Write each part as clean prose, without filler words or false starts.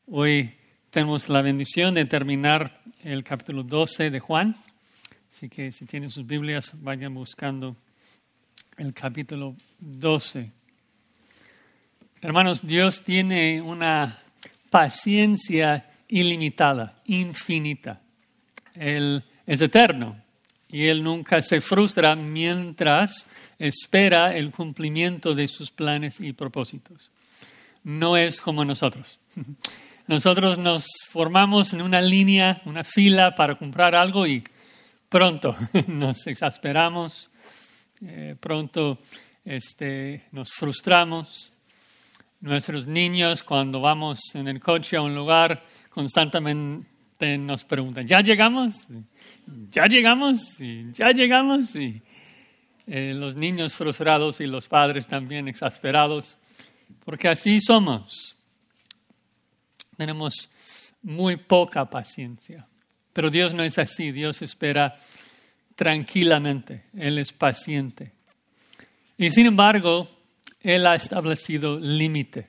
Hoy tenemos la bendición de terminar el capítulo 12 de Juan. Así que si tienen sus Biblias, vayan buscando el capítulo 12. Hermanos, Dios tiene una paciencia ilimitada, infinita. Él es eterno y Él nunca se frustra mientras espera el cumplimiento de sus planes y propósitos. No es como nosotros. Nosotros nos formamos en una línea, una fila para comprar algo y pronto nos exasperamos, pronto nos frustramos. Nuestros niños, cuando vamos en el coche a un lugar, constantemente nos preguntan, ¿ya llegamos? ¿Ya llegamos? ¿Y ya llegamos? Y los niños frustrados y los padres también exasperados, porque así somos. Tenemos muy poca paciencia. Pero Dios no es así. Dios espera tranquilamente. Él es paciente. Y sin embargo, Él ha establecido límites.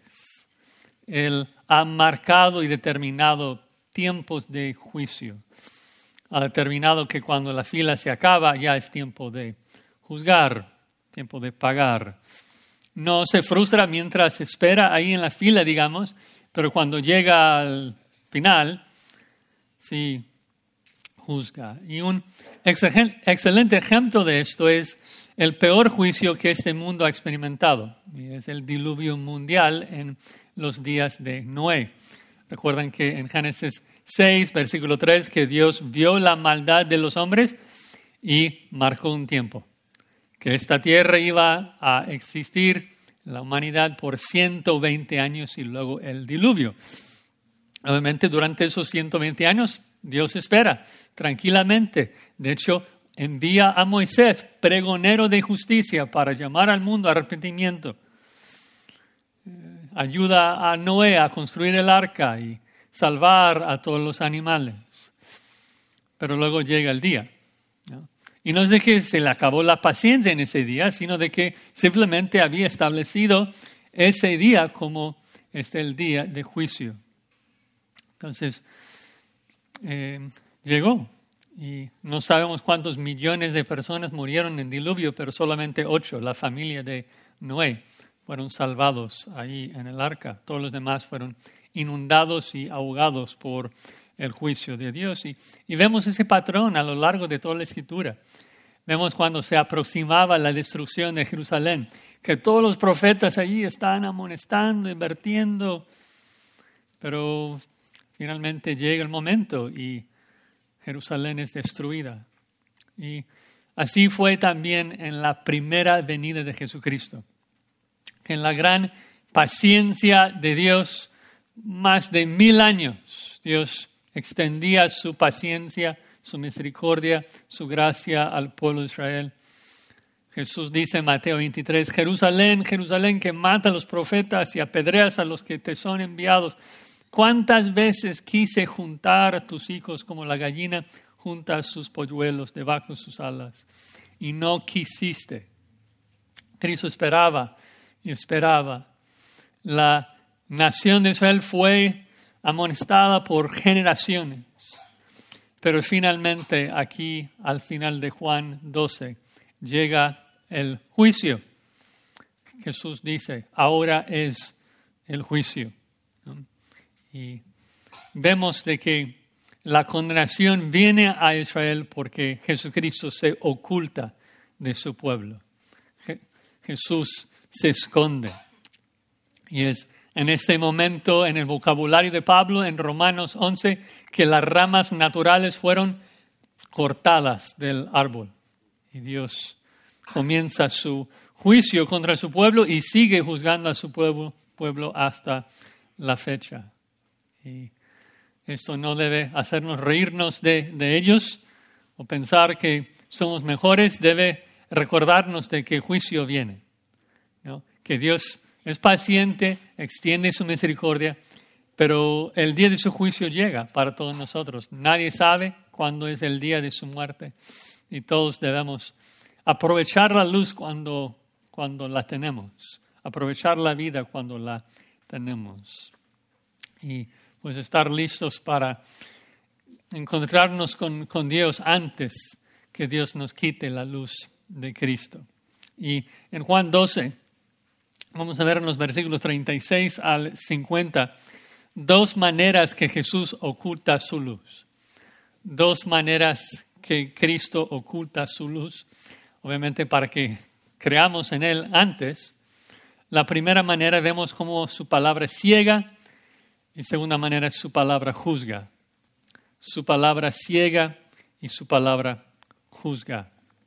Él ha marcado y determinado tiempos de juicio. Ha determinado que cuando la fila se acaba, ya es tiempo de juzgar, tiempo de pagar. No se frustra mientras espera ahí en la fila, digamos, pero cuando llega al final, sí juzga. Y un excelente ejemplo de esto es el peor juicio que este mundo ha experimentado. Y es el diluvio mundial en los días de Noé. Recuerdan que en Génesis 6, versículo 3, que Dios vio la maldad de los hombres y marcó un tiempo. Que esta tierra iba a existir, la humanidad, por 120 años y luego el diluvio. Obviamente, durante esos 120 años, Dios espera tranquilamente. De hecho, envía a Moisés, pregonero de justicia, para llamar al mundo a arrepentimiento. Ayuda a Noé a construir el arca y salvar a todos los animales. Pero luego llega el día, ¿no? Y no es de que se le acabó la paciencia en ese día, sino de que simplemente había establecido ese día como el día de juicio. Entonces, llegó. Y no sabemos cuántos millones de personas murieron en diluvio, pero solamente 8, la familia de Noé, fueron salvados ahí en el arca. Todos los demás fueron inundados y ahogados por el juicio de Dios. Y vemos ese patrón a lo largo de toda la Escritura. Vemos cuando se aproximaba la destrucción de Jerusalén, que todos los profetas allí estaban amonestando, advirtiendo, pero finalmente llega el momento y Jerusalén es destruida. Y así fue también en la primera venida de Jesucristo. En la gran paciencia de Dios, más de 1000 años, Dios extendía su paciencia, su misericordia, su gracia al pueblo de Israel. Jesús dice en Mateo 23, Jerusalén, Jerusalén, que mata a los profetas y apedreas a los que te son enviados. ¿Cuántas veces quise juntar a tus hijos como la gallina junta a sus polluelos debajo de sus alas? Y no quisiste. Cristo esperaba y esperaba. La nación de Israel fue amonestada por generaciones. Pero finalmente aquí, al final de Juan 12, llega el juicio. Jesús dice, ahora es el juicio. Y vemos de que la condenación viene a Israel porque Jesucristo se oculta de su pueblo. Jesús se esconde. Y es en este momento, en el vocabulario de Pablo, en Romanos 11, que las ramas naturales fueron cortadas del árbol. Y Dios comienza su juicio contra su pueblo y sigue juzgando a su pueblo hasta la fecha. Y esto no debe hacernos reírnos de ellos o pensar que somos mejores. Debe recordarnos de que el juicio viene, ¿no? Que Dios es paciente, extiende su misericordia, pero el día de su juicio llega para todos nosotros. Nadie sabe cuándo es el día de su muerte y todos debemos aprovechar la luz cuando la tenemos, aprovechar la vida cuando la tenemos. y pues estar listos para encontrarnos con Dios antes que Dios nos quite la luz de Cristo. Y en Juan 12, vamos a ver en los versículos 36 al 50, dos maneras que Jesús oculta su luz. Dos maneras que Cristo oculta su luz, obviamente para que creamos en Él antes. La primera manera vemos cómo su palabra ciega y segunda manera es su palabra juzga. Su palabra ciega y su palabra juzga.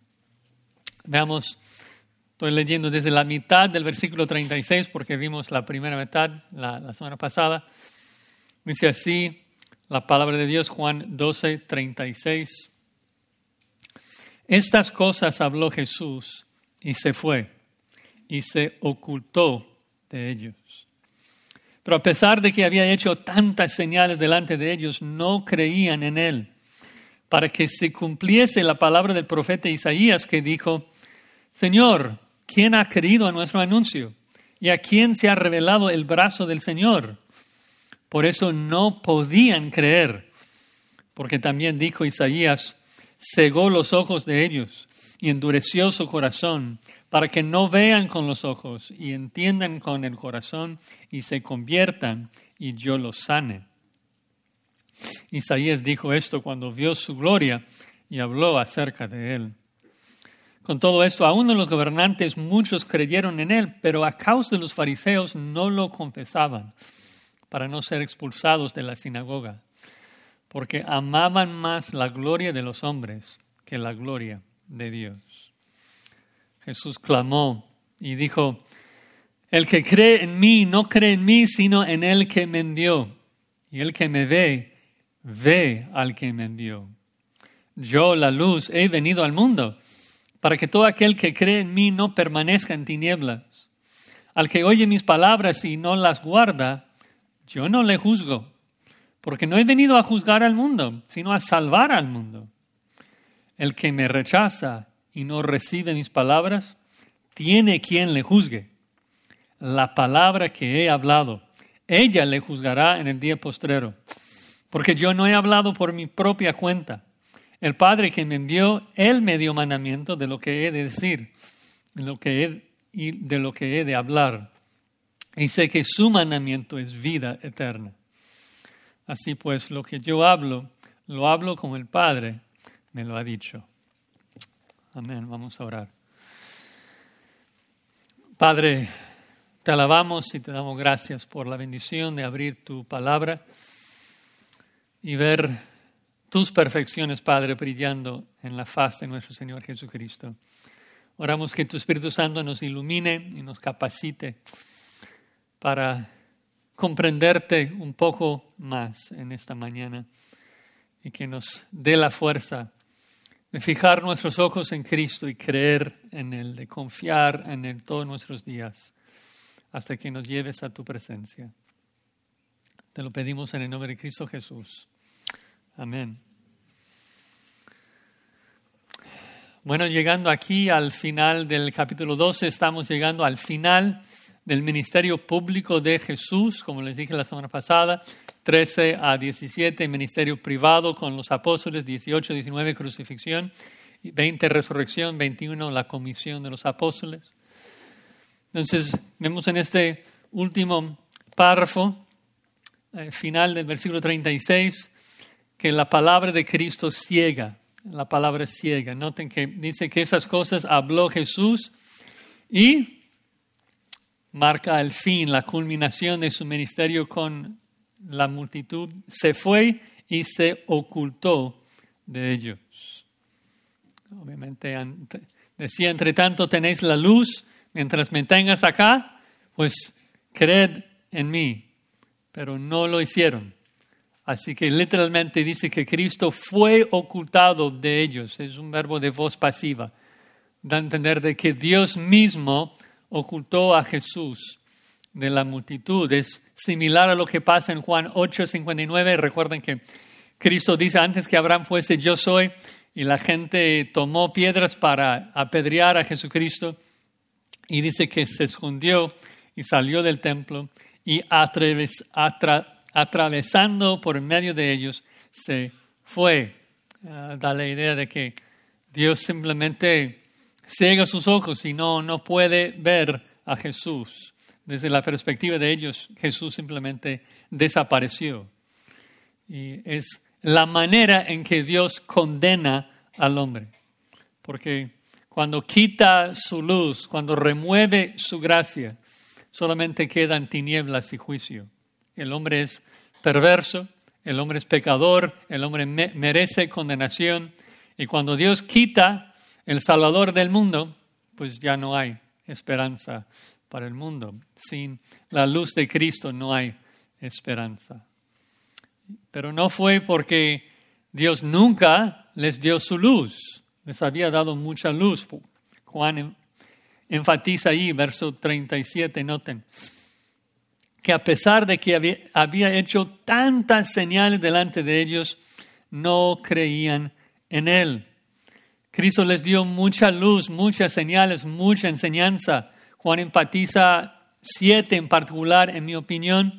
Veamos, estoy leyendo desde la mitad del versículo 36 porque vimos la primera mitad la semana pasada. Dice así la palabra de Dios, Juan 12, 36. Estas cosas habló Jesús y se fue y se ocultó de ellos. Pero a pesar de que había hecho tantas señales delante de ellos, no creían en Él, para que se cumpliese la palabra del profeta Isaías que dijo: Señor, ¿quién ha creído a nuestro anuncio? ¿Y a quién se ha revelado el brazo del Señor? Por eso no podían creer, porque también dijo Isaías: cegó los ojos de ellos y endureció su corazón, para que no vean con los ojos y entiendan con el corazón y se conviertan y yo los sane. Isaías dijo esto cuando vio su gloria y habló acerca de él. Con todo esto, aún de los gobernantes muchos creyeron en él, pero a causa de los fariseos no lo confesaban para no ser expulsados de la sinagoga, porque amaban más la gloria de los hombres que la gloria de Dios. Jesús clamó y dijo: el que cree en mí no cree en mí, sino en el que me envió. Y el que me ve, ve al que me envió. Yo, la luz, he venido al mundo, para que todo aquel que cree en mí no permanezca en tinieblas. Al que oye mis palabras y no las guarda, yo no le juzgo, porque no he venido a juzgar al mundo, sino a salvar al mundo. El que me rechaza y no recibe mis palabras, tiene quien le juzgue. La palabra que he hablado, ella le juzgará en el día postrero, porque yo no he hablado por mi propia cuenta. El Padre que me envió, Él me dio mandamiento de lo que he de decir, de lo que he de hablar. Y sé que su mandamiento es vida eterna. Así pues, lo que yo hablo, lo hablo como el Padre me lo ha dicho. Amén. Vamos a orar. Padre, te alabamos y te damos gracias por la bendición de abrir tu palabra y ver tus perfecciones, Padre, brillando en la faz de nuestro Señor Jesucristo. Oramos que tu Espíritu Santo nos ilumine y nos capacite para comprenderte un poco más en esta mañana y que nos dé la fuerza de fijar nuestros ojos en Cristo y creer en Él, de confiar en Él todos nuestros días hasta que nos lleves a tu presencia. Te lo pedimos en el nombre de Cristo Jesús. Amén. Bueno, llegando aquí al final del capítulo 12, estamos llegando al final del ministerio público de Jesús, como les dije la semana pasada, 13 a 17, ministerio privado con los apóstoles, 18, 19, crucifixión, 20, resurrección, 21, la comisión de los apóstoles. Entonces, vemos en este último párrafo, final del versículo 36, que la palabra de Cristo ciega, la palabra ciega. Noten que dice que esas cosas habló Jesús y marca el fin, la culminación de su ministerio con la multitud. Se fue y se ocultó de ellos. Obviamente decía: entre tanto tenéis la luz, mientras me tengas acá, pues creed en mí. Pero no lo hicieron. Así que literalmente dice que Cristo fue ocultado de ellos. Es un verbo de voz pasiva. Da a entender de que Dios mismo ocultó a Jesús de la multitud. Es similar a lo que pasa en Juan 8:59. Recuerden que Cristo dice: antes que Abraham fuese, yo soy. Y la gente tomó piedras para apedrear a Jesucristo. Y dice que se escondió y salió del templo y atravesando por medio de ellos, se fue. Da la idea de que Dios simplemente ciega sus ojos y no puede ver a Jesús. Desde la perspectiva de ellos, Jesús simplemente desapareció. Y es la manera en que Dios condena al hombre. Porque cuando quita su luz, cuando remueve su gracia, solamente quedan tinieblas y juicio. El hombre es perverso, el hombre es pecador, el hombre merece condenación. Y cuando Dios quita el Salvador del mundo, pues ya no hay esperanza para el mundo. Sin la luz de Cristo no hay esperanza. Pero no fue porque Dios nunca les dio su luz. Les había dado mucha luz. Juan enfatiza ahí, verso 37, noten, que a pesar de que había hecho tantas señales delante de ellos, no creían en Él. Cristo les dio mucha luz, muchas señales, mucha enseñanza. Juan enfatiza 7 en particular, en mi opinión.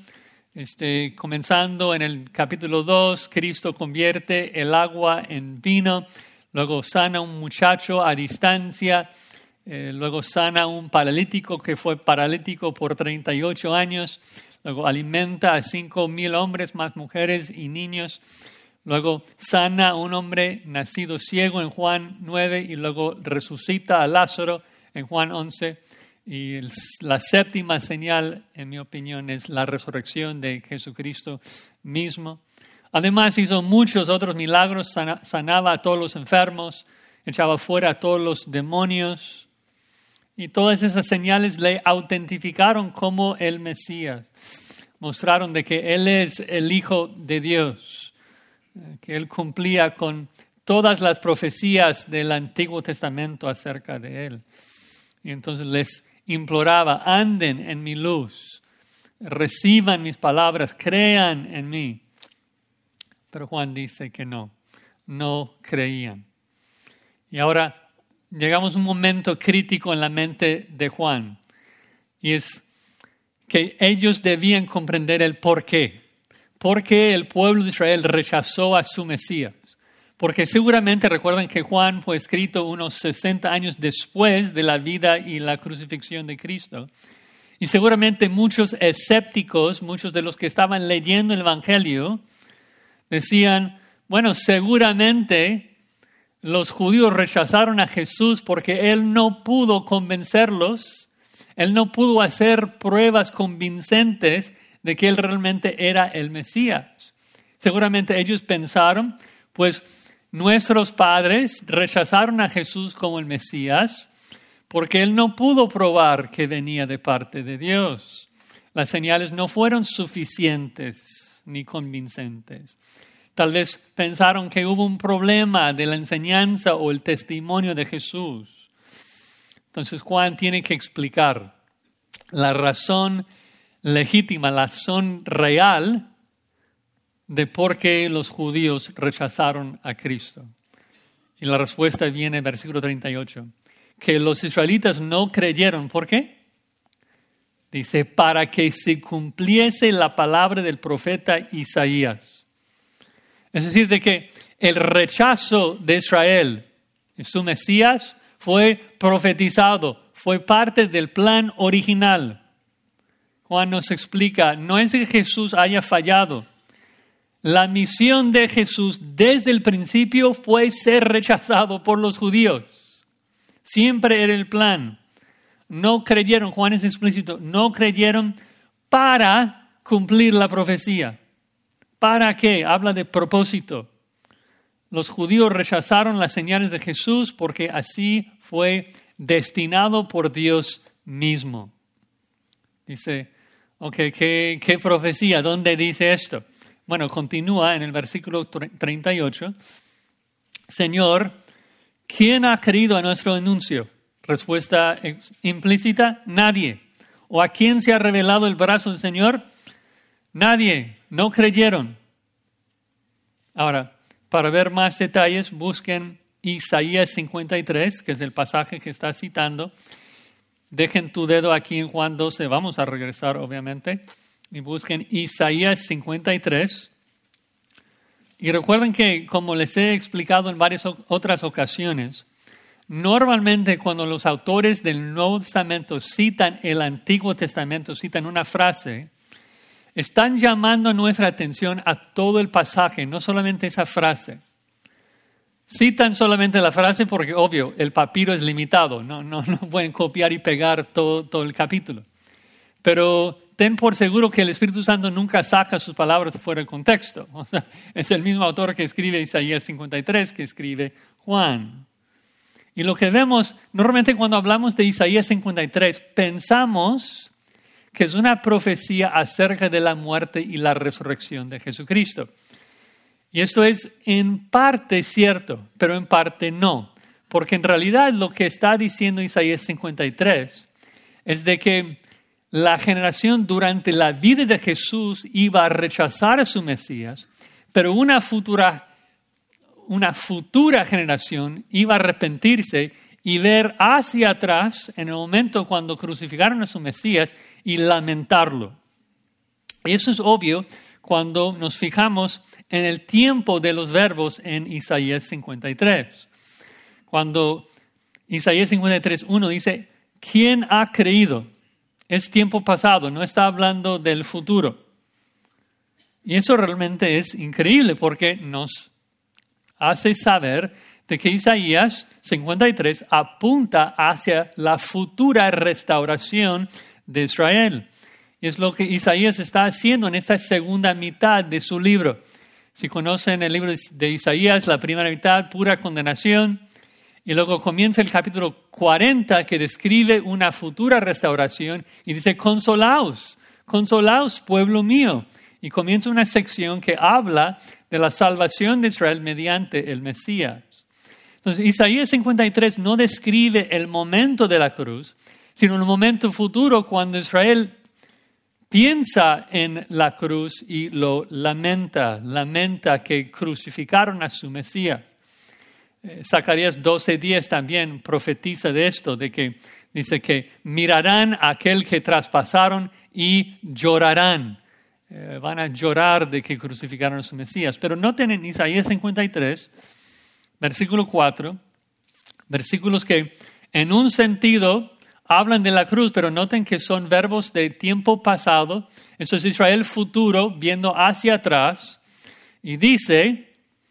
Comenzando en el capítulo 2, Cristo convierte el agua en vino, luego sana a un muchacho a distancia, luego sana a un paralítico que fue paralítico por 38 años, luego alimenta a 5,000 hombres, más mujeres y niños, luego sana a un hombre nacido ciego en Juan 9 y luego resucita a Lázaro en Juan 11. Y la séptima señal, en mi opinión, es la resurrección de Jesucristo mismo. Además, hizo muchos otros milagros, sanaba a todos los enfermos, echaba fuera a todos los demonios. Y todas esas señales le autentificaron como el Mesías. Mostraron de que Él es el Hijo de Dios, que Él cumplía con todas las profecías del Antiguo Testamento acerca de Él. Y entonces les imploraba, anden en mi luz, reciban mis palabras, crean en mí. Pero Juan dice que no creían. Y ahora llegamos a un momento crítico en la mente de Juan. Y es que ellos debían comprender el por qué. ¿Por qué el pueblo de Israel rechazó a su Mesías? Porque seguramente recuerdan que Juan fue escrito unos 60 años después de la vida y la crucifixión de Cristo. Y seguramente muchos escépticos, muchos de los que estaban leyendo el Evangelio, decían, bueno, seguramente los judíos rechazaron a Jesús porque Él no pudo convencerlos, Él no pudo hacer pruebas convincentes de que Él realmente era el Mesías. Seguramente ellos pensaron, pues nuestros padres rechazaron a Jesús como el Mesías porque Él no pudo probar que venía de parte de Dios. Las señales no fueron suficientes ni convincentes. Tal vez pensaron que hubo un problema de la enseñanza o el testimonio de Jesús. Entonces Juan tiene que explicar la razón legítima, la razón real de por qué los judíos rechazaron a Cristo. Y la respuesta viene en versículo 38. Que los israelitas no creyeron. ¿Por qué? Dice, para que se cumpliese la palabra del profeta Isaías. Es decir, de que el rechazo de Israel en su Mesías fue profetizado, fue parte del plan original. Juan nos explica, no es que Jesús haya fallado. La misión de Jesús desde el principio fue ser rechazado por los judíos. Siempre era el plan. No creyeron, Juan es explícito, no creyeron para cumplir la profecía. ¿Para qué? Habla de propósito. Los judíos rechazaron las señales de Jesús porque así fue destinado por Dios mismo. Dice, ¿qué profecía? ¿Dónde dice esto? Bueno, continúa en el versículo 38. Señor, ¿quién ha creído a nuestro anuncio? Respuesta implícita, nadie. ¿O a quién se ha revelado el brazo del Señor? Nadie. No creyeron. Ahora, para ver más detalles, busquen Isaías 53, que es el pasaje que está citando. Dejen tu dedo aquí en Juan 12. Vamos a regresar, obviamente. y busquen Isaías 53. Y recuerden que, como les he explicado en varias otras ocasiones, normalmente cuando los autores del Nuevo Testamento citan el Antiguo Testamento, citan una frase, están llamando nuestra atención a todo el pasaje, no solamente esa frase. Citan solamente la frase porque, obvio, el papiro es limitado, no pueden copiar y pegar todo el capítulo. Pero ten por seguro que el Espíritu Santo nunca saca sus palabras fuera de contexto. O sea, es el mismo autor que escribe Isaías 53 que escribe Juan. Y lo que vemos, normalmente cuando hablamos de Isaías 53, pensamos que es una profecía acerca de la muerte y la resurrección de Jesucristo. Y esto es en parte cierto, pero en parte no. Porque en realidad lo que está diciendo Isaías 53 es de que la generación durante la vida de Jesús iba a rechazar a su Mesías, pero una futura generación iba a arrepentirse y ver hacia atrás en el momento cuando crucificaron a su Mesías y lamentarlo. Y eso es obvio cuando nos fijamos en el tiempo de los verbos en Isaías 53. Cuando Isaías 53:1 dice, ¿quién ha creído? Es tiempo pasado, no está hablando del futuro. Y eso realmente es increíble porque nos hace saber de que Isaías 53 apunta hacia la futura restauración de Israel. Y es lo que Isaías está haciendo en esta segunda mitad de su libro. Si conocen el libro de Isaías, la primera mitad, pura condenación. Y luego comienza el capítulo 40 que describe una futura restauración y dice, consolaos, consolaos, pueblo mío. Y comienza una sección que habla de la salvación de Israel mediante el Mesías. Entonces, Isaías 53 no describe el momento de la cruz, sino el momento futuro cuando Israel piensa en la cruz y lo lamenta que crucificaron a su Mesías. Zacarías 12:10 también profetiza de esto, de que dice que mirarán a aquel que traspasaron y llorarán. Van a llorar de que crucificaron a su Mesías. Pero noten en Isaías 53, versículo 4, versículos que en un sentido hablan de la cruz, pero noten que son verbos de tiempo pasado. Eso es Israel futuro, viendo hacia atrás. Y dice,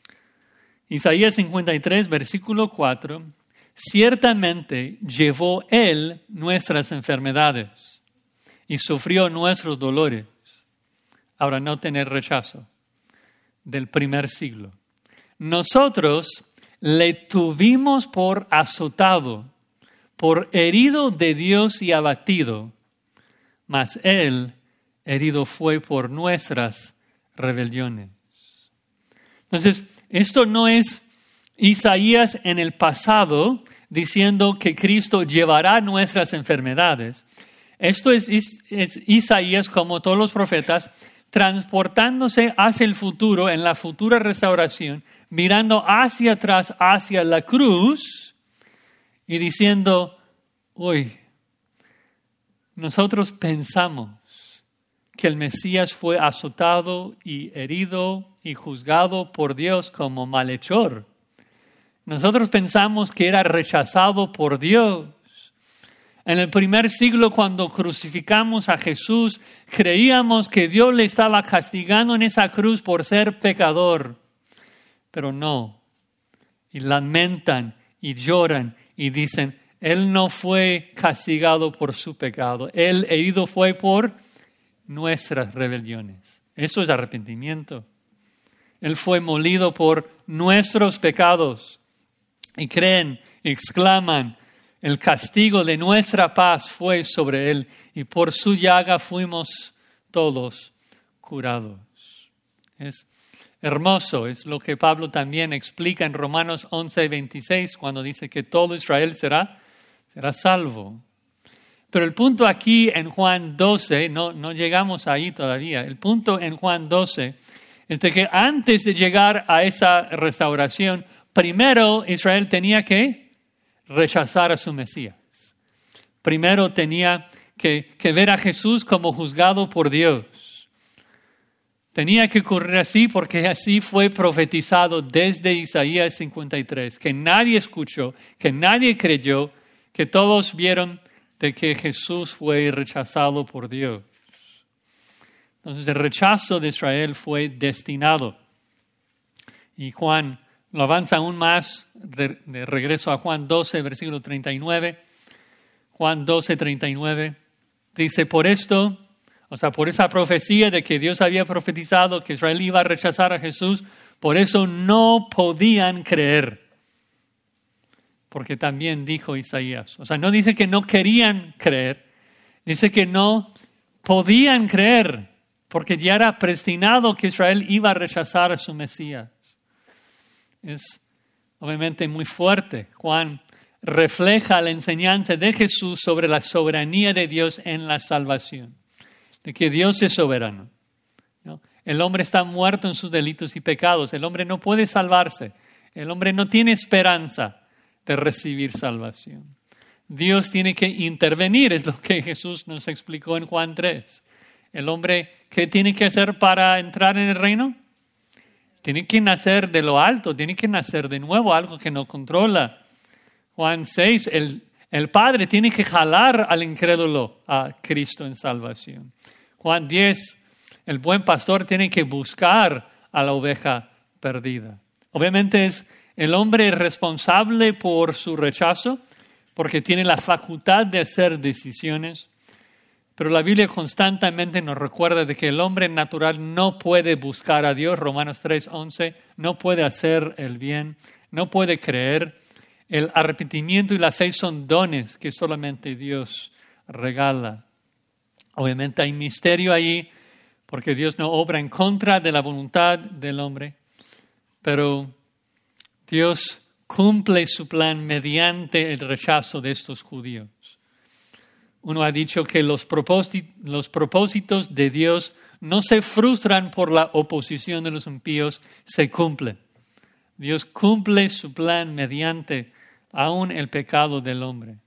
Isaías 53, versículo 4, ciertamente llevó Él nuestras enfermedades y sufrió nuestros dolores. Ahora, no tener rechazo del primer siglo. Nosotros le tuvimos por azotado, por herido de Dios y abatido, mas Él herido fue por nuestras rebeliones. Entonces, esto no es Isaías en el pasado diciendo que Cristo llevará nuestras enfermedades. Esto es Isaías, como todos los profetas, transportándose hacia el futuro, en la futura restauración, mirando hacia atrás, hacia la cruz y diciendo, nosotros pensamos que el Mesías fue azotado y herido y juzgado por Dios como malhechor. Nosotros pensamos que era rechazado por Dios. En el primer siglo, cuando crucificamos a Jesús, creíamos que Dios le estaba castigando en esa cruz por ser pecador. Pero no. Y lamentan y lloran y dicen, Él no fue castigado por su pecado. Él herido fue por nuestras rebeliones. Eso es arrepentimiento. Él fue molido por nuestros pecados. Y creen, exclaman, el castigo de nuestra paz fue sobre Él y por su llaga fuimos todos curados. Es hermoso, es lo que Pablo también explica en Romanos 11:26 cuando dice que todo Israel será salvo. Pero el punto aquí en Juan 12, no llegamos ahí todavía. El punto en Juan 12 es de que antes de llegar a esa restauración, primero Israel tenía que rechazar a su Mesías. Primero tenía que ver a Jesús como juzgado por Dios. Tenía que ocurrir así porque así fue profetizado desde Isaías 53, que nadie escuchó, que nadie creyó, que todos vieron de que Jesús fue rechazado por Dios. Entonces el rechazo de Israel fue destinado. Y Juan lo avanza aún más, de regreso a Juan 12, versículo 39. Juan 12, 39, dice, por esto, o sea, por esa profecía de que Dios había profetizado que Israel iba a rechazar a Jesús, por eso no podían creer. Porque también dijo Isaías. O sea, no dice que no querían creer, dice que no podían creer, porque ya era predestinado que Israel iba a rechazar a su Mesías. Es obviamente muy fuerte. Juan refleja la enseñanza de Jesús sobre la soberanía de Dios en la salvación, de que Dios es soberano, ¿no? El hombre está muerto en sus delitos y pecados. El hombre no puede salvarse. El hombre no tiene esperanza de recibir salvación. Dios tiene que intervenir, es lo que Jesús nos explicó en Juan 3. El hombre, ¿qué tiene que hacer para entrar en el reino? Tiene que nacer de lo alto, tiene que nacer de nuevo, algo que no controla. Juan 6, el Padre tiene que jalar al incrédulo a Cristo en salvación. Juan 10, el buen pastor tiene que buscar a la oveja perdida. Obviamente es el hombre responsable por su rechazo, porque tiene la facultad de hacer decisiones. Pero la Biblia constantemente nos recuerda de que el hombre natural no puede buscar a Dios. Romanos 3:11, no puede hacer el bien, no puede creer. El arrepentimiento y la fe son dones que solamente Dios regala. Obviamente hay misterio ahí, porque Dios no obra en contra de la voluntad del hombre, pero Dios cumple su plan mediante el rechazo de estos judíos. Uno ha dicho que los propósitos de Dios no se frustran por la oposición de los impíos, se cumplen. Dios cumple su plan mediante aún el pecado del hombre.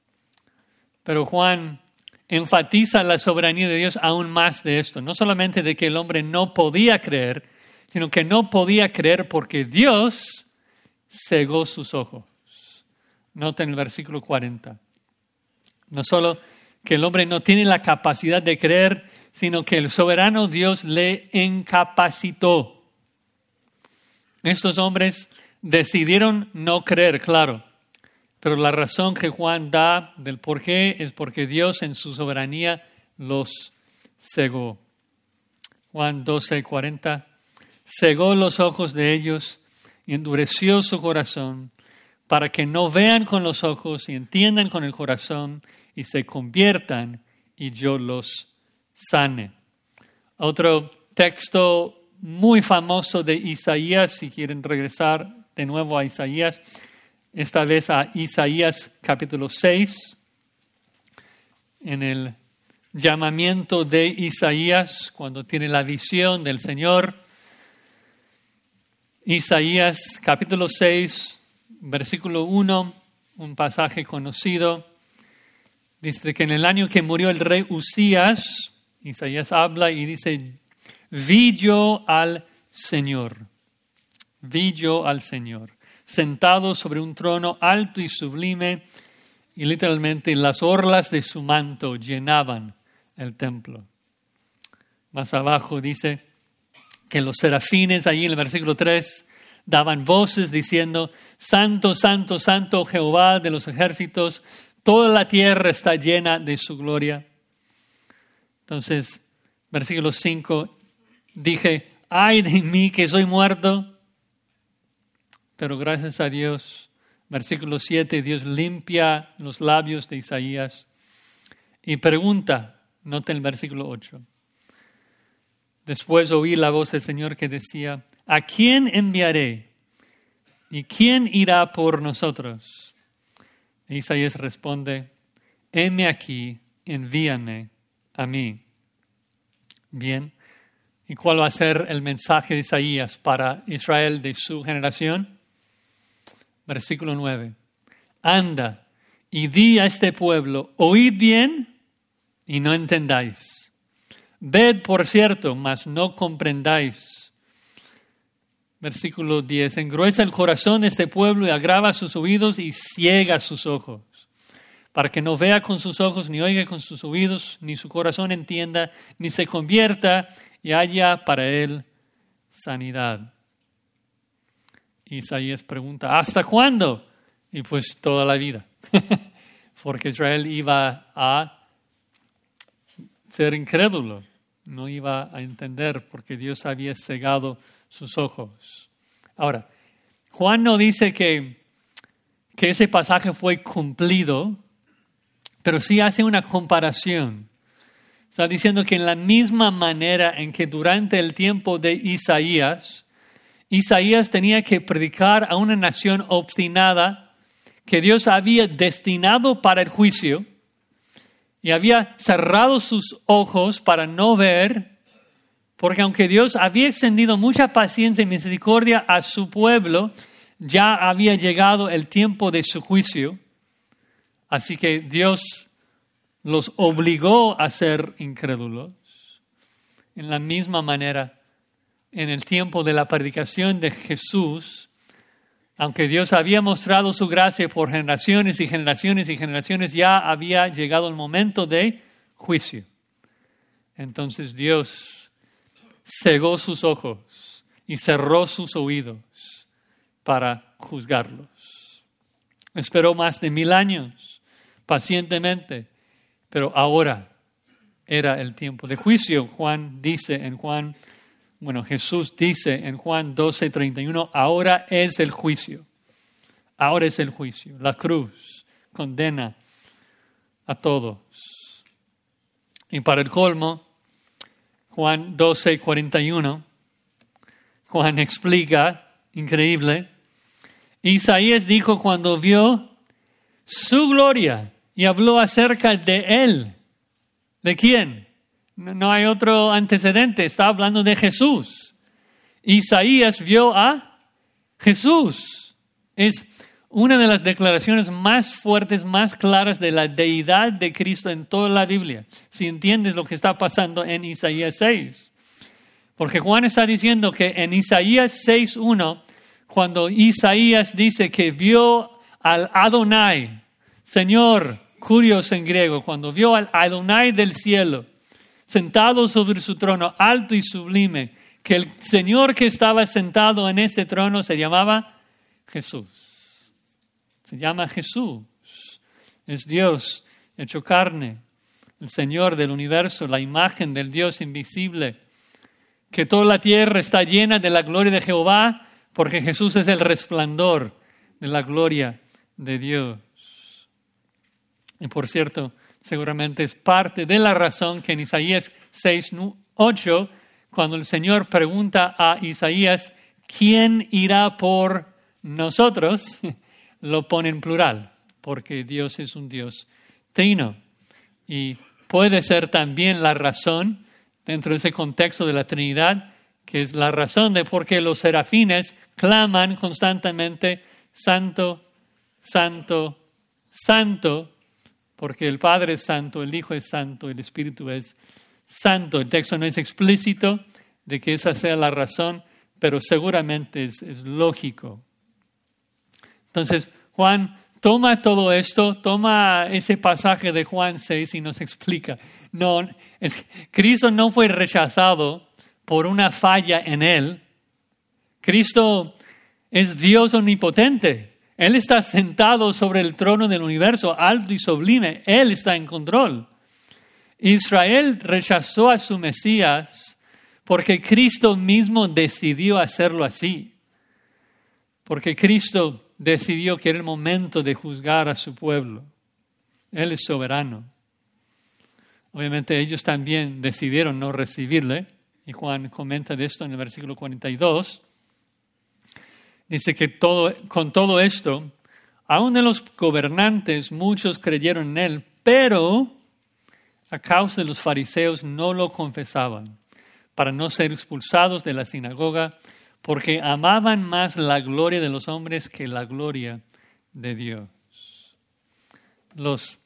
Pero Juan enfatiza la soberanía de Dios aún más de esto. No solamente de que el hombre no podía creer, sino que no podía creer porque Dios cegó sus ojos. Nota en el versículo 40. No solo que el hombre no tiene la capacidad de creer, sino que el soberano Dios le incapacitó. Estos hombres decidieron no creer, claro. Pero la razón que Juan da del por qué es porque Dios en su soberanía los cegó. Juan 12:40. Cegó los ojos de ellos y endureció su corazón para que no vean con los ojos y entiendan con el corazón y se conviertan y yo los sane. Otro texto muy famoso de Isaías, si quieren regresar de nuevo a Isaías, esta vez a Isaías capítulo 6, en el llamamiento de Isaías, cuando tiene la visión del Señor. Isaías capítulo 6, versículo 1, un pasaje conocido. Dice que en el año que murió el rey Usías, Isaías habla y dice, vi yo al Señor, sentado sobre un trono alto y sublime, y literalmente las orlas de su manto llenaban el templo. Más abajo dice que los serafines, ahí en el versículo 3, daban voces diciendo, Santo, Santo, Santo Jehová de los ejércitos, toda la tierra está llena de su gloria. Entonces, versículo 5, dije, ay de mí que soy muerto. Pero gracias a Dios, versículo 7, Dios limpia los labios de Isaías y pregunta, noten el versículo 8. Después oí la voz del Señor que decía, ¿a quién enviaré? ¿Y quién irá por nosotros? E Isaías responde, heme aquí, envíame a mí. Bien, ¿y cuál va a ser el mensaje de Isaías para Israel de su generación? Versículo 9. Anda y di a este pueblo, oíd bien y no entendáis. Ved, por cierto, mas no comprendáis. Versículo 10. Engruesa el corazón de este pueblo y agrava sus oídos y ciega sus ojos, para que no vea con sus ojos, ni oiga con sus oídos, ni su corazón entienda, ni se convierta y haya para él sanidad. Isaías pregunta, ¿hasta cuándo? Y pues toda la vida. Porque Israel iba a ser incrédulo, no iba a entender porque Dios había cegado sus ojos. Ahora, Juan no dice que ese pasaje fue cumplido, pero sí hace una comparación. Está diciendo que en la misma manera en que durante el tiempo de Isaías tenía que predicar a una nación obstinada que Dios había destinado para el juicio y había cerrado sus ojos para no ver, porque aunque Dios había extendido mucha paciencia y misericordia a su pueblo, ya había llegado el tiempo de su juicio. Así que Dios los obligó a ser incrédulos. En la misma manera, en el tiempo de la predicación de Jesús, aunque Dios había mostrado su gracia por generaciones y generaciones y generaciones, ya había llegado el momento de juicio. Entonces Dios cegó sus ojos y cerró sus oídos para juzgarlos. Esperó más de 1000 años pacientemente, pero ahora era el tiempo de juicio. Jesús dice en Juan 12:31, ahora es el juicio. Ahora es el juicio. La cruz condena a todos. Y para el colmo, Juan 12:41, Juan explica, increíble, Isaías dijo cuando vio su gloria y habló acerca de él. ¿De quién? No hay otro antecedente, está hablando de Jesús. Isaías vio a Jesús. Es una de las declaraciones más fuertes, más claras de la deidad de Cristo en toda la Biblia. Si entiendes lo que está pasando en Isaías 6. Porque Juan está diciendo que en Isaías 6:1, cuando Isaías dice que vio al Adonai, Señor, Kurios en griego, cuando vio al Adonai del cielo, sentado sobre su trono, alto y sublime, que el Señor que estaba sentado en ese trono se llamaba Jesús. Se llama Jesús. Es Dios hecho carne, el Señor del universo, la imagen del Dios invisible, que toda la tierra está llena de la gloria de Jehová, porque Jesús es el resplandor de la gloria de Dios. Y por cierto, seguramente es parte de la razón que en Isaías 6:8, cuando el Señor pregunta a Isaías, ¿quién irá por nosotros?, lo pone en plural, porque Dios es un Dios trino. Y puede ser también la razón, dentro de ese contexto de la Trinidad, que es la razón de por qué los serafines claman constantemente, Santo, Santo, Santo, porque el Padre es santo, el Hijo es santo, el Espíritu es santo. El texto no es explícito de que esa sea la razón, pero seguramente es lógico. Entonces, Juan toma todo esto, toma ese pasaje de Juan 6 y nos explica. Cristo no fue rechazado por una falla en él. Cristo es Dios omnipotente. Él está sentado sobre el trono del universo, alto y sublime. Él está en control. Israel rechazó a su Mesías porque Cristo mismo decidió hacerlo así. Porque Cristo decidió que era el momento de juzgar a su pueblo. Él es soberano. Obviamente ellos también decidieron no recibirle. Y Juan comenta de esto en el versículo 42. Dice que con todo esto, aún de los gobernantes, muchos creyeron en él, pero a causa de los fariseos no lo confesaban, para no ser expulsados de la sinagoga, porque amaban más la gloria de los hombres que la gloria de Dios. Los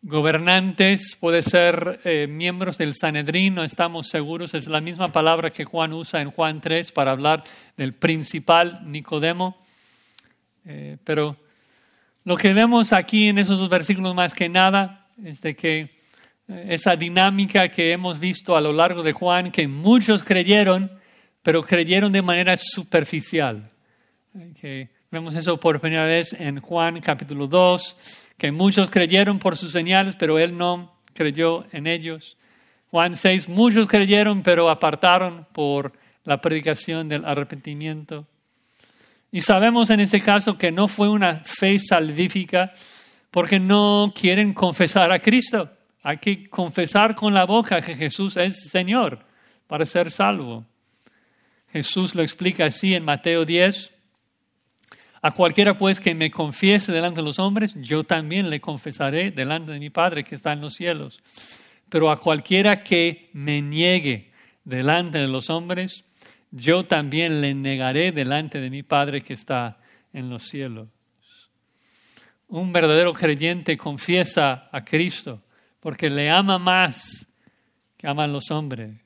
gobernantes, puede ser miembros del Sanedrín, no estamos seguros. Es la misma palabra que Juan usa en Juan 3 para hablar del principal Nicodemo. Pero lo que vemos aquí en esos dos versículos más que nada es de que esa dinámica que hemos visto a lo largo de Juan, que muchos creyeron, pero creyeron de manera superficial. Que vemos eso por primera vez en Juan capítulo 2, que muchos creyeron por sus señales, pero él no creyó en ellos. Juan 6, muchos creyeron, pero apartaron por la predicación del arrepentimiento. Y sabemos en este caso que no fue una fe salvífica porque no quieren confesar a Cristo. Hay que confesar con la boca que Jesús es Señor para ser salvo. Jesús lo explica así en Mateo 10. A cualquiera pues que me confiese delante de los hombres, yo también le confesaré delante de mi Padre que está en los cielos. Pero a cualquiera que me niegue delante de los hombres, yo también le negaré delante de mi Padre que está en los cielos. Un verdadero creyente confiesa a Cristo porque le ama más que aman los hombres.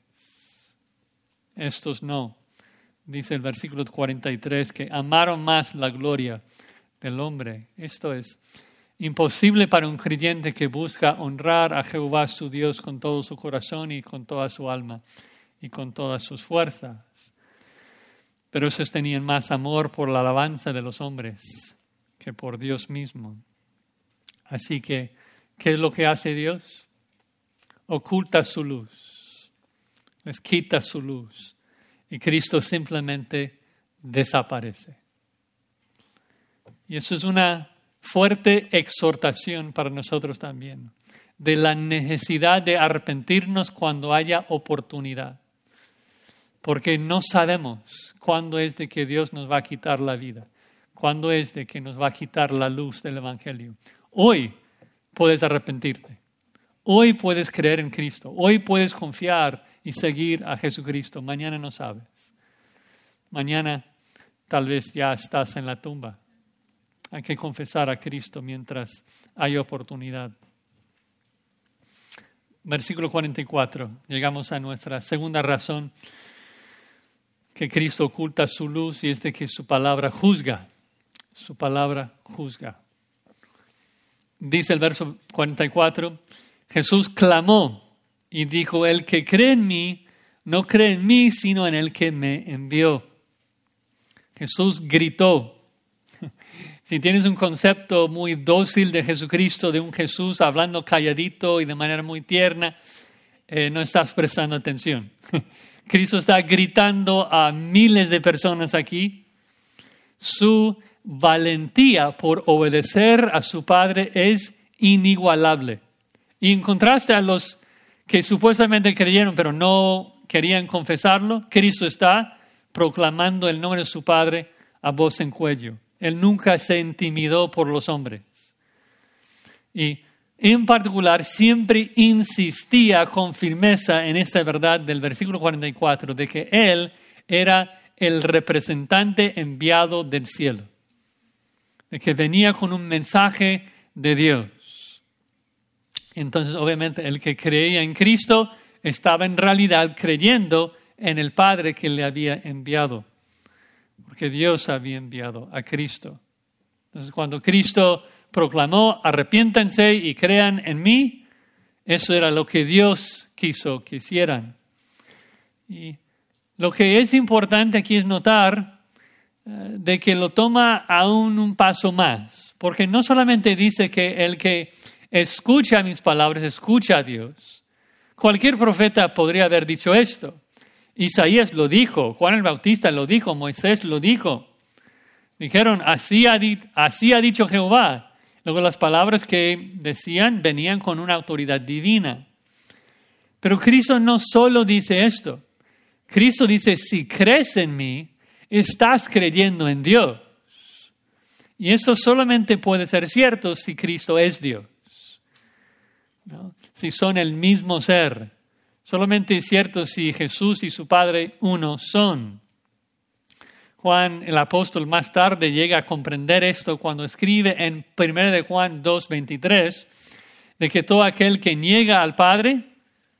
Estos no. Dice el versículo 43 que amaron más la gloria del hombre. Esto es imposible para un creyente que busca honrar a Jehová su Dios con todo su corazón y con toda su alma y con todas sus fuerzas. Pero esos tenían más amor por la alabanza de los hombres que por Dios mismo. Así que, ¿qué es lo que hace Dios? Oculta su luz, les quita su luz. Y Cristo simplemente desaparece. Y eso es una fuerte exhortación para nosotros también, de la necesidad de arrepentirnos cuando haya oportunidad. Porque no sabemos cuándo es de que Dios nos va a quitar la vida, cuándo es de que nos va a quitar la luz del Evangelio. Hoy puedes arrepentirte, hoy puedes creer en Cristo, hoy puedes confiar y seguir a Jesucristo. Mañana no sabes. Mañana tal vez ya estás en la tumba. Hay que confesar a Cristo mientras hay oportunidad. Versículo 44. Llegamos a nuestra segunda razón que Cristo oculta su luz y es de que su palabra juzga. Su palabra juzga. Dice el verso 44, Jesús clamó y dijo, el que cree en mí, no cree en mí, sino en el que me envió. Jesús gritó. Si tienes un concepto muy dócil de Jesucristo, de un Jesús hablando calladito y de manera muy tierna, no estás prestando atención. Cristo está gritando a miles de personas aquí. Su valentía por obedecer a su Padre es inigualable. Y en contraste a los que supuestamente creyeron, pero no querían confesarlo, Cristo está proclamando el nombre de su Padre a voz en cuello. Él nunca se intimidó por los hombres. Y en particular siempre insistía con firmeza en esta verdad del versículo 44, de que Él era el representante enviado del cielo, de que venía con un mensaje de Dios. Entonces, obviamente, el que creía en Cristo estaba en realidad creyendo en el Padre que le había enviado, porque Dios había enviado a Cristo. Entonces, cuando Cristo proclamó, arrepiéntanse y crean en mí, eso era lo que Dios quiso que hicieran. Y lo que es importante aquí es notar de que lo toma aún un paso más, porque no solamente dice que el que escucha mis palabras, escucha a Dios. Cualquier profeta podría haber dicho esto. Isaías lo dijo, Juan el Bautista lo dijo, Moisés lo dijo. Dijeron, así ha dicho Jehová. Luego las palabras que decían venían con una autoridad divina. Pero Cristo no solo dice esto. Cristo dice, si crees en mí, estás creyendo en Dios. Y eso solamente puede ser cierto si Cristo es Dios, ¿no? Si son el mismo ser. Solamente es cierto si Jesús y su Padre uno son. Juan, el apóstol, más tarde llega a comprender esto cuando escribe en 1 de Juan 2:23. de que todo aquel que niega al Padre,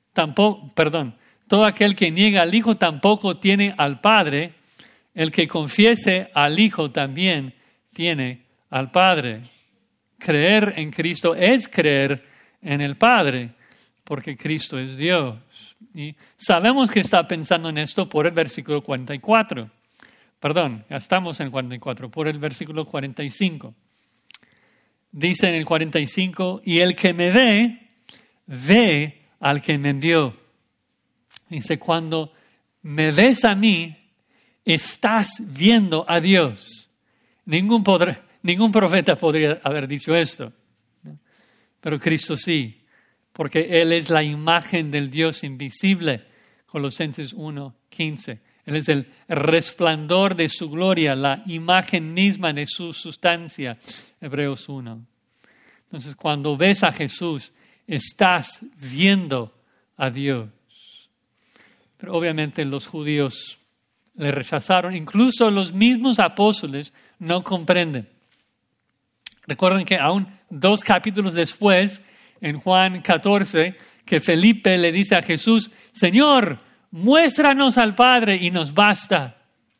todo aquel que niega al Hijo tampoco tiene al Padre. El que confiese al Hijo también tiene al Padre. Creer en Cristo es creer en el Padre, porque Cristo es Dios. Y sabemos que está pensando en esto por el versículo 44. Ya estamos en el 44, por el versículo 45. Dice en el 45, y el que me ve al que me envió. Dice, cuando me ves a mí, estás viendo a Dios. Ningún profeta podría haber dicho esto, pero Cristo sí, porque Él es la imagen del Dios invisible. Colosenses 1:15. Él es el resplandor de su gloria, la imagen misma de su sustancia. Hebreos 1. Entonces, cuando ves a Jesús, estás viendo a Dios. Pero obviamente los judíos le rechazaron. Incluso los mismos apóstoles no comprenden. Recuerden que aún 2 capítulos después, en Juan 14, que Felipe le dice a Jesús, Señor, muéstranos al Padre y nos basta.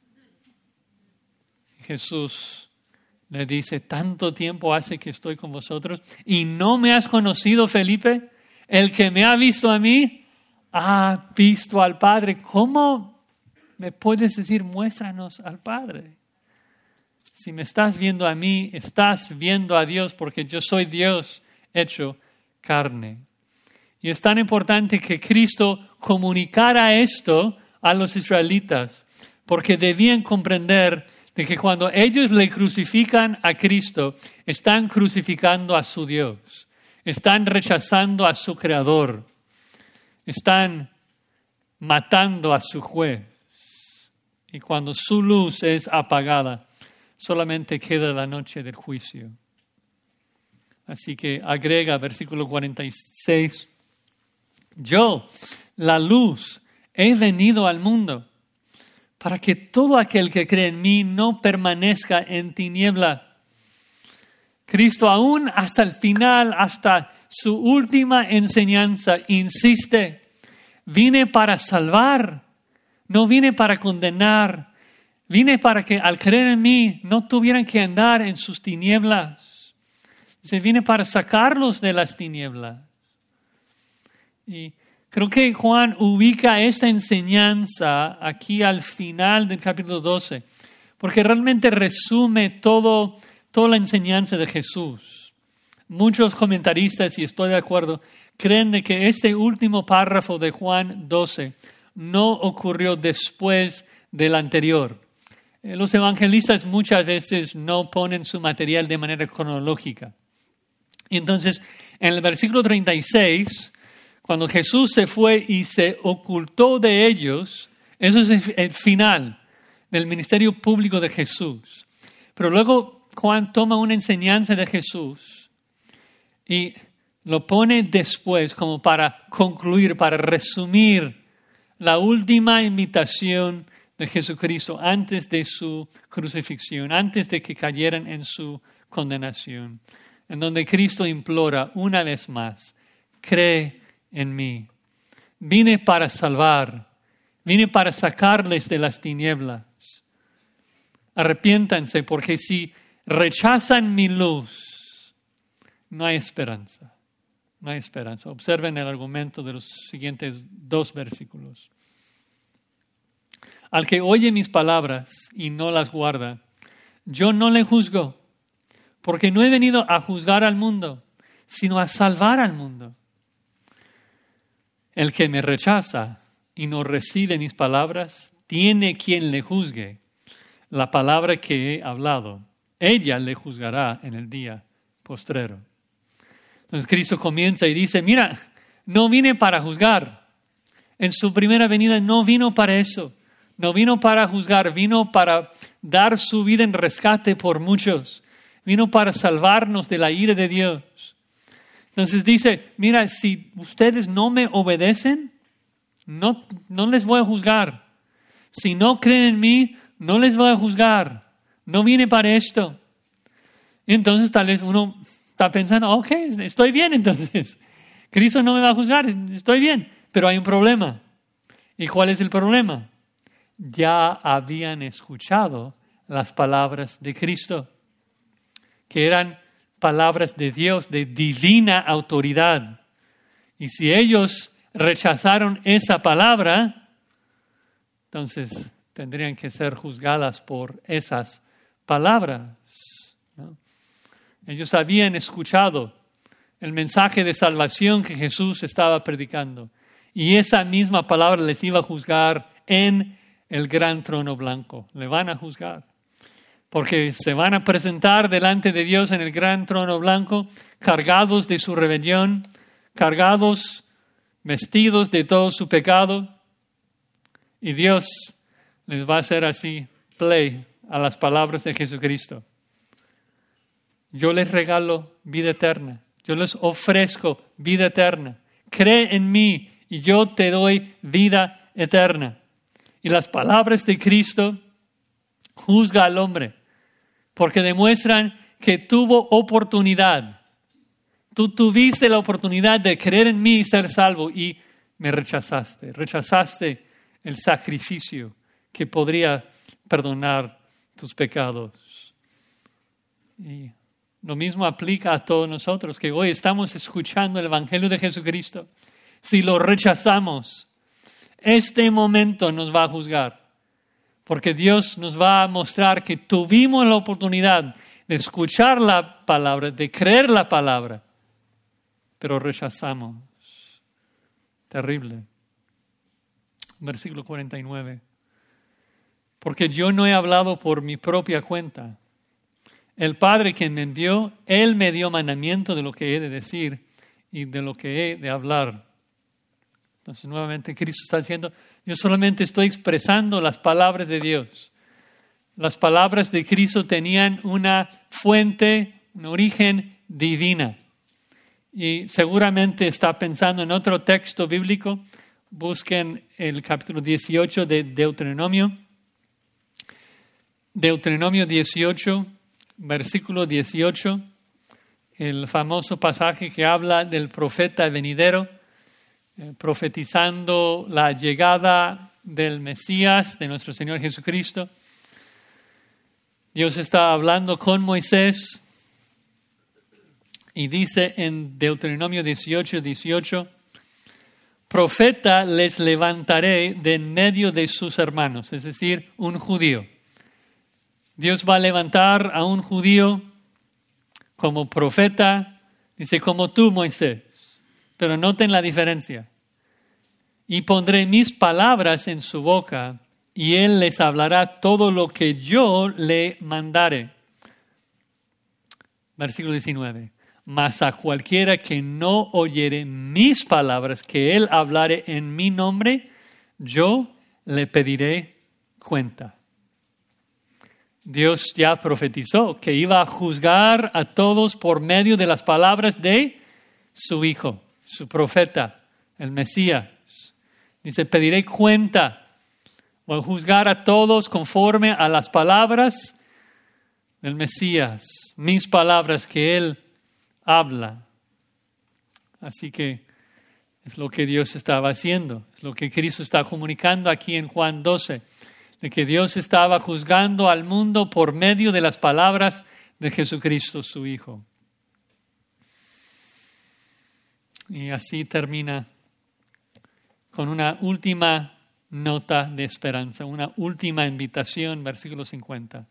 Jesús le dice, ¿tanto tiempo hace que estoy con vosotros y no me has conocido, Felipe? El que me ha visto a mí, ha visto al Padre. ¿Cómo me puedes decir, muéstranos al Padre? Si me estás viendo a mí, estás viendo a Dios, porque yo soy Dios hecho carne. Y es tan importante que Cristo comunicara esto a los israelitas, porque debían comprender de que cuando ellos le crucifican a Cristo, están crucificando a su Dios, están rechazando a su Creador, están matando a su juez. Y cuando su luz es apagada, solamente queda la noche del juicio. Así que agrega versículo 46. Yo, la luz, he venido al mundo para que todo aquel que cree en mí no permanezca en tiniebla. Cristo aún hasta el final, hasta su última enseñanza, insiste, vine para salvar, no vine para condenar, vine para que al creer en mí no tuvieran que andar en sus tinieblas. Se vine para sacarlos de las tinieblas. Y creo que Juan ubica esta enseñanza aquí al final del capítulo 12, porque realmente resume toda la enseñanza de Jesús. Muchos comentaristas, y estoy de acuerdo, creen de que este último párrafo de Juan 12 no ocurrió después del anterior. Los evangelistas muchas veces no ponen su material de manera cronológica. Y entonces, en el versículo 36, cuando Jesús se fue y se ocultó de ellos, eso es el final del ministerio público de Jesús. Pero luego Juan toma una enseñanza de Jesús y lo pone después como para concluir, para resumir la última invitación de Jesucristo antes de su crucifixión, antes de que cayeran en su condenación, en donde Cristo implora una vez más, cree en mí. Vine para salvar, vine para sacarles de las tinieblas. Arrepiéntanse, porque si rechazan mi luz, no hay esperanza. No hay esperanza. Observen el argumento de los siguientes 2 versículos. Al que oye mis palabras y no las guarda, yo no le juzgo, porque no he venido a juzgar al mundo, sino a salvar al mundo. El que me rechaza y no recibe mis palabras, tiene quien le juzgue. La palabra que he hablado, ella le juzgará en el día postrero. Entonces Cristo comienza y dice, mira, no vine para juzgar. En su primera venida no vino para eso. No vino para juzgar, vino para dar su vida en rescate por muchos. Vino para salvarnos de la ira de Dios. Entonces dice, mira, si ustedes no me obedecen, no les voy a juzgar. Si no creen en mí, no les voy a juzgar. No vine para esto. Y entonces tal vez uno está pensando, ok, estoy bien entonces. Cristo no me va a juzgar, estoy bien. Pero hay un problema. ¿Y cuál es el problema? Ya habían escuchado las palabras de Cristo, que eran palabras de Dios, de divina autoridad. Y si ellos rechazaron esa palabra, entonces tendrían que ser juzgadas por esas palabras, ¿no? Ellos habían escuchado el mensaje de salvación que Jesús estaba predicando. Y esa misma palabra les iba a juzgar en el gran trono blanco. Le van a juzgar. Porque se van a presentar delante de Dios en el gran trono blanco, cargados de su rebelión, cargados, vestidos de todo su pecado. Y Dios les va a hacer así, play a las palabras de Jesucristo. Yo les regalo vida eterna. Yo les ofrezco vida eterna. Cree en mí y yo te doy vida eterna. Y las palabras de Cristo juzga al hombre, porque demuestran que tuvo oportunidad. Tú tuviste la oportunidad de creer en mí y ser salvo y me rechazaste. Rechazaste el sacrificio que podría perdonar tus pecados. Y lo mismo aplica a todos nosotros, que hoy estamos escuchando el Evangelio de Jesucristo. Si lo rechazamos, este momento nos va a juzgar, porque Dios nos va a mostrar que tuvimos la oportunidad de escuchar la palabra, de creer la palabra, pero rechazamos. Terrible. Versículo 49. Porque yo no he hablado por mi propia cuenta. El Padre que me envió, Él me dio mandamiento de lo que he de decir y de lo que he de hablar. Entonces, nuevamente Cristo está diciendo, yo solamente estoy expresando las palabras de Dios. Las palabras de Cristo tenían una fuente, un origen divina. Y seguramente está pensando en otro texto bíblico. Busquen el capítulo 18 de Deuteronomio. Deuteronomio 18, versículo 18. El famoso pasaje que habla del profeta venidero, profetizando la llegada del Mesías, de nuestro Señor Jesucristo. Dios está hablando con Moisés y dice en Deuteronomio 18, 18, profeta les levantaré de en medio de sus hermanos, es decir, un judío. Dios va a levantar a un judío como profeta, dice, como tú, Moisés. Pero noten la diferencia. Y pondré mis palabras en su boca y él les hablará todo lo que yo le mandare. Versículo 19. Mas a cualquiera que no oyere mis palabras, que él hablare en mi nombre, yo le pediré cuenta. Dios ya profetizó que iba a juzgar a todos por medio de las palabras de su Hijo, su profeta, el Mesías. Dice, pediré cuenta. Voy a juzgar a todos conforme a las palabras del Mesías, mis palabras que Él habla. Así que es lo que Dios estaba haciendo, es lo que Cristo está comunicando aquí en Juan 12, de que Dios estaba juzgando al mundo por medio de las palabras de Jesucristo, su Hijo. Y así termina con una última nota de esperanza, una última invitación, versículo 50.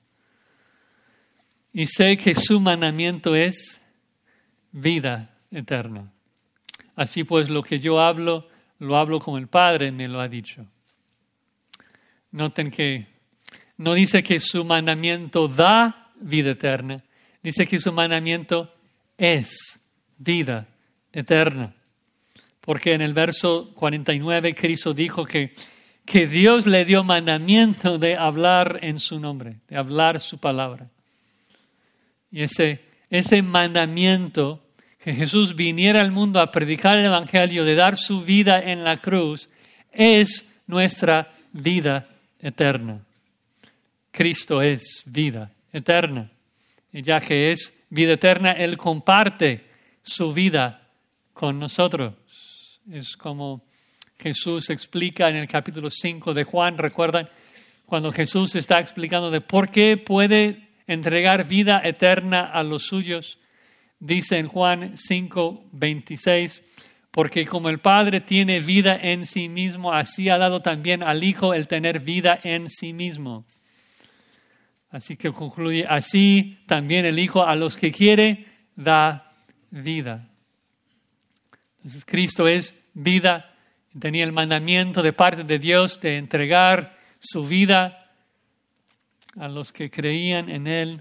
Y sé que su mandamiento es vida eterna. Así pues, lo que yo hablo, lo hablo como el Padre me lo ha dicho. Noten que no dice que su mandamiento da vida eterna, dice que su mandamiento es vida eterna. Porque en el verso 49 Cristo dijo que Dios le dio mandamiento de hablar en su nombre, de hablar su palabra. Y ese mandamiento, que Jesús viniera al mundo a predicar el Evangelio, de dar su vida en la cruz, es nuestra vida eterna. Cristo es vida eterna. Y ya que es vida eterna, Él comparte su vida con nosotros. Es como Jesús explica en el capítulo 5 de Juan. ¿Recuerdan? Cuando Jesús está explicando de por qué puede entregar vida eterna a los suyos. Dice en Juan 5:26, porque como el Padre tiene vida en sí mismo, así ha dado también al Hijo el tener vida en sí mismo. Así que concluye, así también el Hijo a los que quiere da vida. Entonces Cristo es vida. Tenía el mandamiento de parte de Dios de entregar su vida a los que creían en Él.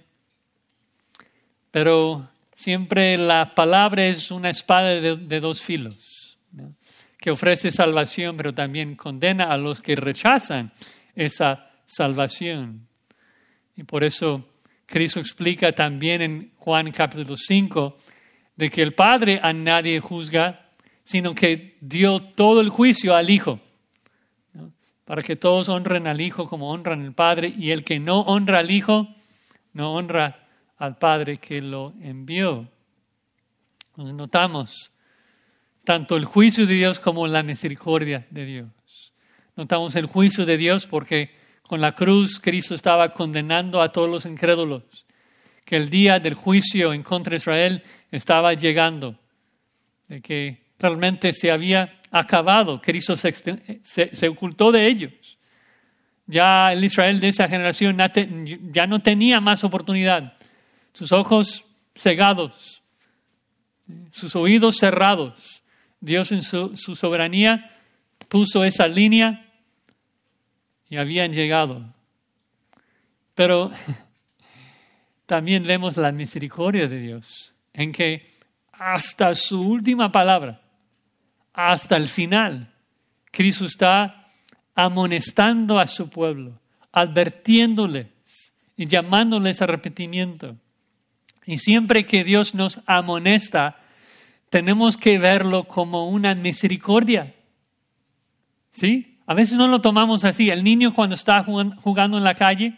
Pero siempre la palabra es una espada de dos filos, ¿no? Que ofrece salvación, pero también condena a los que rechazan esa salvación. Y por eso Cristo explica también en Juan capítulo 5 de que el Padre a nadie juzga, sino que dio todo el juicio al Hijo, ¿no? Para que todos honren al Hijo como honran al Padre, y el que no honra al Hijo, no honra al Padre que lo envió. Nos notamos tanto el juicio de Dios como la misericordia de Dios. Notamos el juicio de Dios porque con la cruz Cristo estaba condenando a todos los incrédulos, que el día del juicio en contra de Israel estaba llegando, de que realmente se había acabado. Cristo se ocultó de ellos. Ya el Israel de esa generación ya no tenía más oportunidad. Sus ojos cegados, sus oídos cerrados. Dios en su soberanía puso esa línea y habían llegado. Pero también vemos la misericordia de Dios, en que hasta su última palabra, hasta el final, Cristo está amonestando a su pueblo, advirtiéndoles y llamándoles a arrepentimiento. Y siempre que Dios nos amonesta, tenemos que verlo como una misericordia. ¿Sí? A veces no lo tomamos así. El niño cuando está jugando en la calle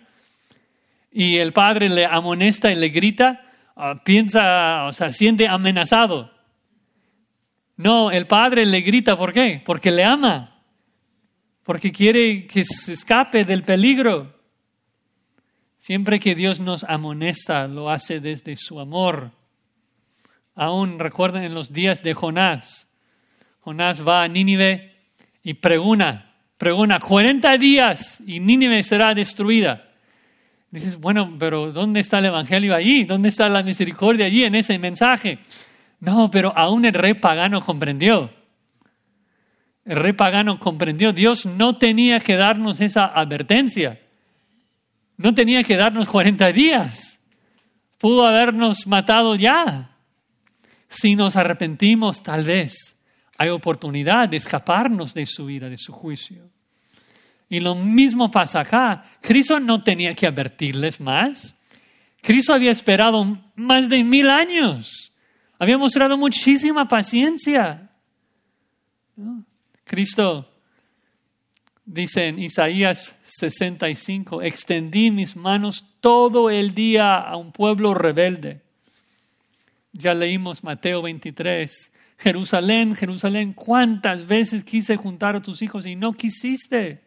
y el padre le amonesta y le grita, siente amenazado. No, el padre le grita, ¿por qué? Porque le ama. Porque quiere que se escape del peligro. Siempre que Dios nos amonesta, lo hace desde su amor. Aún recuerden en los días de Jonás. Jonás va a Nínive y pregona 40 días y Nínive será destruida. Dices, bueno, pero ¿dónde está el evangelio allí? ¿Dónde está la misericordia allí en ese mensaje? No, pero aún el rey pagano comprendió. El rey pagano comprendió. Dios no tenía que darnos esa advertencia. No tenía que darnos 40 días. Pudo habernos matado ya. Si nos arrepentimos, tal vez hay oportunidad de escaparnos de su ira, de su juicio. Y lo mismo pasa acá. Cristo no tenía que advertirles más. Cristo había esperado más de 1000 años. Había mostrado muchísima paciencia. ¿No? Cristo dice en Isaías 65, extendí mis manos todo el día a un pueblo rebelde. Ya leímos Mateo 23. Jerusalén, Jerusalén, ¿cuántas veces quise juntar a tus hijos y no quisiste?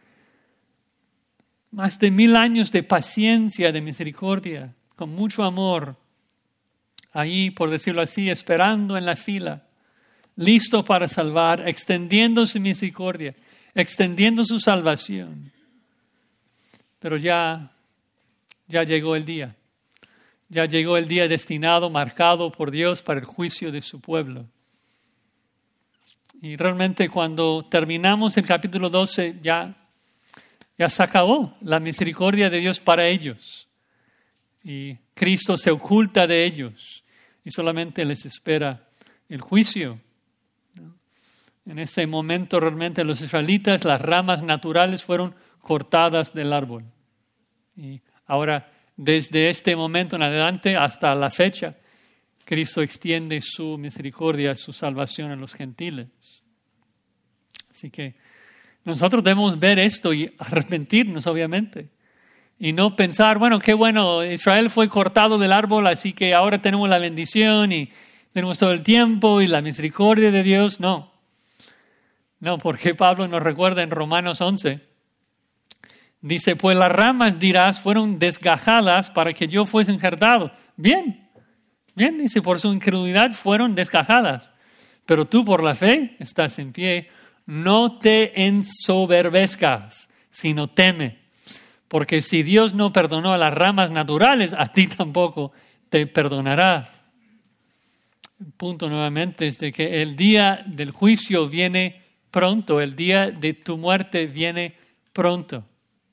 Más de 1000 años de paciencia, de misericordia, con mucho amor. Ahí, por decirlo así, esperando en la fila, listo para salvar, extendiendo su misericordia, extendiendo su salvación. Pero ya llegó el día. Ya llegó el día destinado, marcado por Dios para el juicio de su pueblo. Y realmente cuando terminamos el capítulo 12, ya se acabó la misericordia de Dios para ellos. Y Cristo se oculta de ellos y solamente les espera el juicio. En ese momento realmente los israelitas, las ramas naturales fueron cortadas del árbol. Y ahora, desde este momento en adelante hasta la fecha, Cristo extiende su misericordia, su salvación a los gentiles. Así que nosotros debemos ver esto y arrepentirnos, obviamente. Y no pensar, bueno, qué bueno, Israel fue cortado del árbol, así que ahora tenemos la bendición y tenemos todo el tiempo y la misericordia de Dios. No, porque Pablo nos recuerda en Romanos 11, dice, pues las ramas, dirás, fueron desgajadas para que yo fuese injertado. Bien, dice, por su incredulidad fueron desgajadas. Pero tú por la fe estás en pie. No te ensoberbezcas, sino teme. Porque si Dios no perdonó a las ramas naturales, a ti tampoco te perdonará. El punto nuevamente es de que el día del juicio viene pronto. El día de tu muerte viene pronto.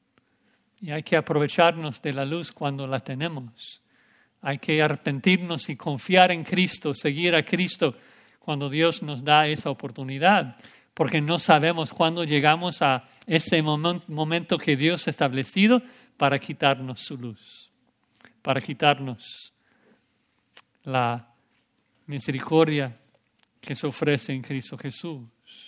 Y hay que aprovecharnos de la luz cuando la tenemos. Hay que arrepentirnos y confiar en Cristo, seguir a Cristo cuando Dios nos da esa oportunidad. Porque no sabemos cuándo llegamos a ese momento que Dios ha establecido para quitarnos su luz, para quitarnos la misericordia que se ofrece en Cristo Jesús.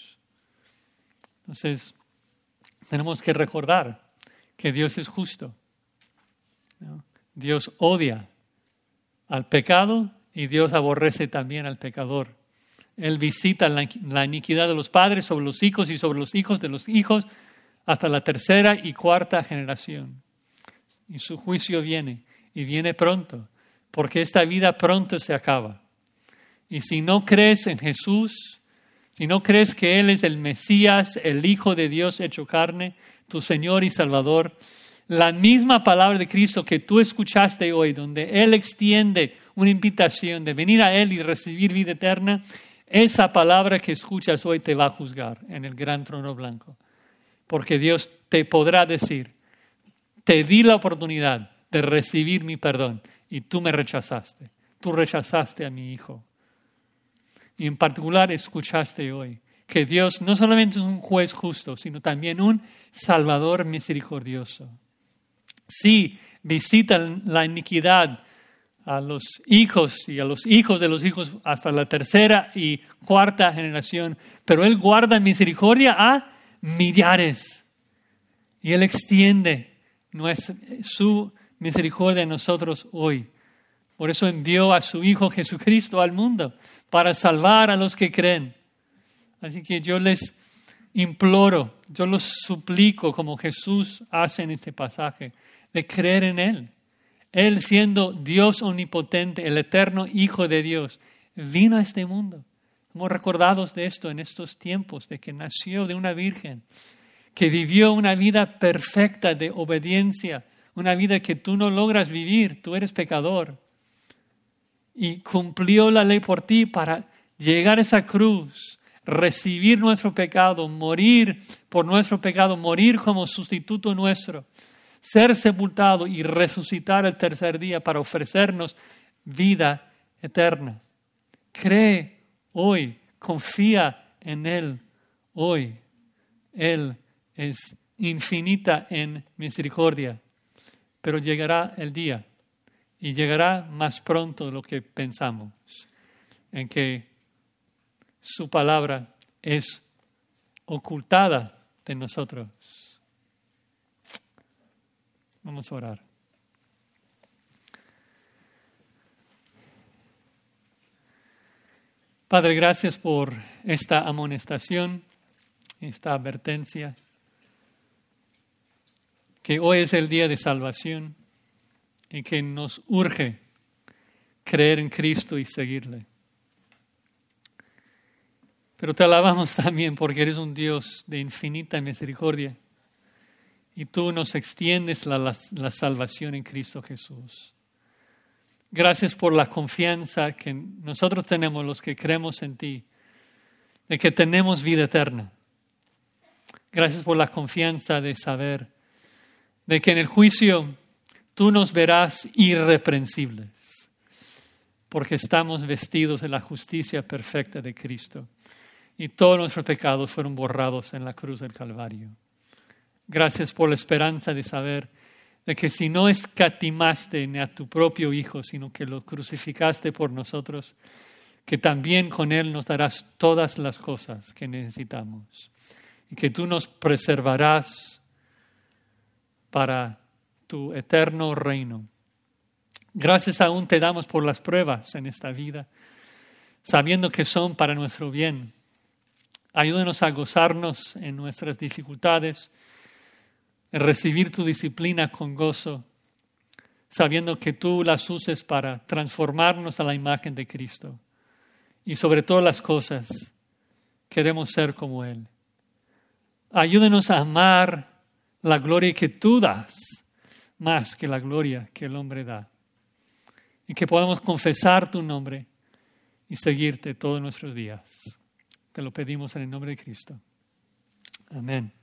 Entonces, tenemos que recordar que Dios es justo, ¿no? Dios odia al pecado y Dios aborrece también al pecador. Él visita la iniquidad de los padres sobre los hijos y sobre los hijos de los hijos hasta la tercera y cuarta generación. Y su juicio viene, y viene pronto, porque esta vida pronto se acaba. Y si no crees en Jesús, si no crees que Él es el Mesías, el Hijo de Dios hecho carne, tu Señor y Salvador, la misma palabra de Cristo que tú escuchaste hoy, donde Él extiende una invitación de venir a Él y recibir vida eterna, esa palabra que escuchas hoy te va a juzgar en el gran trono blanco. Porque Dios te podrá decir, te di la oportunidad de recibir mi perdón y tú me rechazaste. Tú rechazaste a mi Hijo. Y en particular escuchaste hoy que Dios no solamente es un juez justo, sino también un Salvador misericordioso. Sí, visita la iniquidad a los hijos y a los hijos de los hijos hasta la tercera y cuarta generación, pero Él guarda misericordia a millares y Él extiende su misericordia a nosotros hoy. Por eso envió a su Hijo Jesucristo al mundo para salvar a los que creen. Así que yo les imploro, yo los suplico como Jesús hace en este pasaje, de creer en Él. Él siendo Dios omnipotente, el eterno Hijo de Dios, vino a este mundo. Somos recordados de esto en estos tiempos, de que nació de una virgen, que vivió una vida perfecta de obediencia, una vida que tú no logras vivir, tú eres pecador. Y cumplió la ley por ti para llegar a esa cruz, recibir nuestro pecado, morir por nuestro pecado, morir como sustituto nuestro, ser sepultado y resucitar el tercer día para ofrecernos vida eterna. Cree hoy, confía en Él hoy. Él es infinita en misericordia, pero llegará el día y llegará más pronto de lo que pensamos, en que su palabra es ocultada de nosotros. Vamos a orar. Padre, gracias por esta amonestación, esta advertencia, que hoy es el día de salvación y que nos urge creer en Cristo y seguirle. Pero te alabamos también porque eres un Dios de infinita misericordia y tú nos extiendes la salvación en Cristo Jesús. Gracias por la confianza que nosotros tenemos, los que creemos en ti, de que tenemos vida eterna. Gracias por la confianza de saber de que en el juicio tú nos verás irreprensibles, porque estamos vestidos de la justicia perfecta de Cristo y todos nuestros pecados fueron borrados en la cruz del Calvario. Gracias por la esperanza de saber de que si no escatimaste ni a tu propio Hijo, sino que lo crucificaste por nosotros, que también con Él nos darás todas las cosas que necesitamos y que tú nos preservarás para tu eterno reino. Gracias aún te damos por las pruebas en esta vida, sabiendo que son para nuestro bien. Ayúdanos a gozarnos en nuestras dificultades, en recibir tu disciplina con gozo, sabiendo que tú las uses para transformarnos a la imagen de Cristo. Y sobre todas las cosas, queremos ser como Él. Ayúdanos a amar la gloria que tú das, más que la gloria que el hombre da. Y que podamos confesar tu nombre y seguirte todos nuestros días. Te lo pedimos en el nombre de Cristo. Amén.